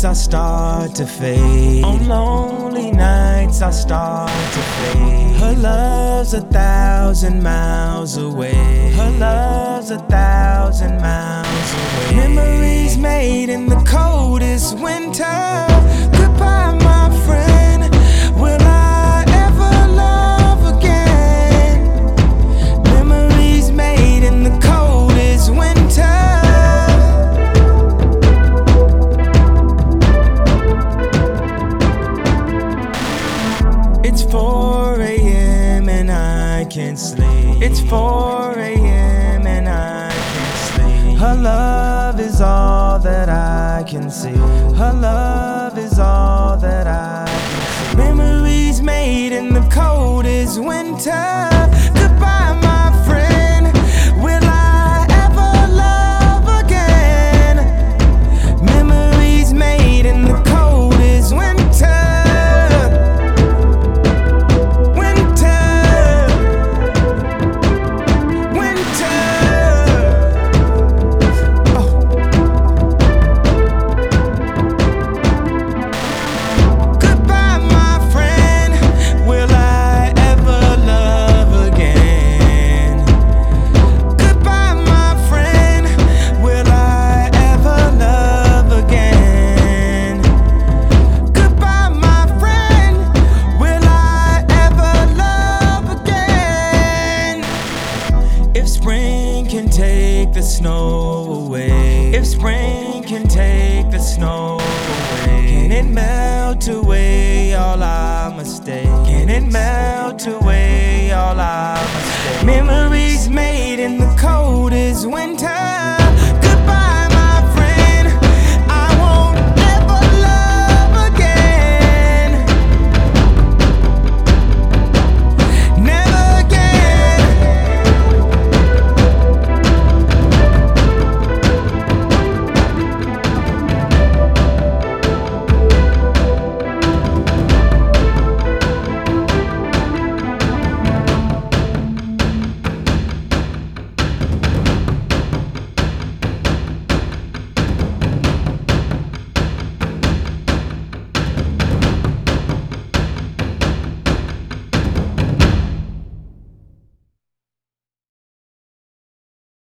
nights I start to fade. On lonely nights I start to fade. Her love's 1,000 miles away. Her love's 1,000 miles away. Memories made in the coldest winter. Goodbye, my friend. Will I ever love again? Memories made in the coldest winter. It's 4 a.m. and I can't sleep. It's 4 a.m. and I can't sleep. Her love is all that I can see. Her love is all that I can see. Memories made in the coldest winter. Goodbye, my friend. Will I ever love again? Memories made in the coldest winter. If spring can take the snow away, if spring can take the snow away, can it melt away all our mistakes? Can it melt away all our mistakes? Memories made in the coldest winter.